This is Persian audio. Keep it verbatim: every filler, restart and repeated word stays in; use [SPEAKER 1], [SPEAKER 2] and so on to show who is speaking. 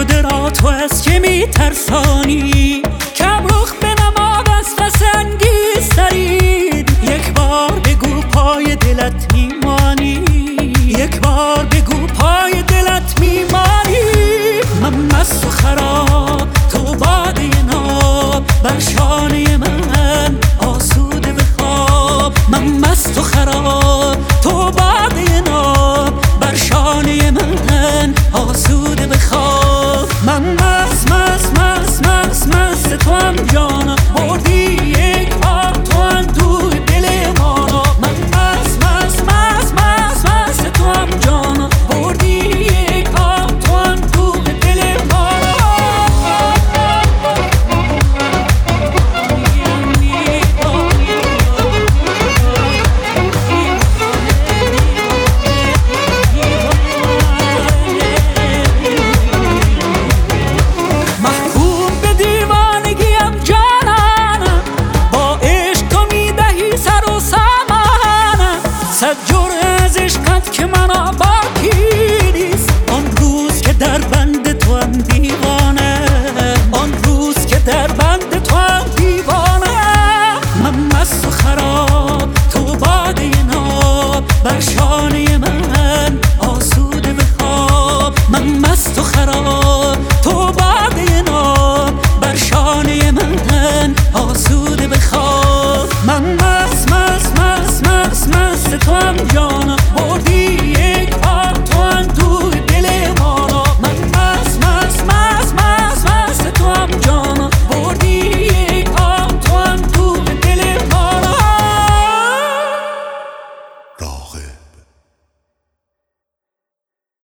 [SPEAKER 1] شده را تو از که می ترسانی، کم رخ به نماد از پس‌انگیزترین. یک بار بگو پای دلت میمانی، یک بار بگو پای دلت میمانی. من مست و خراب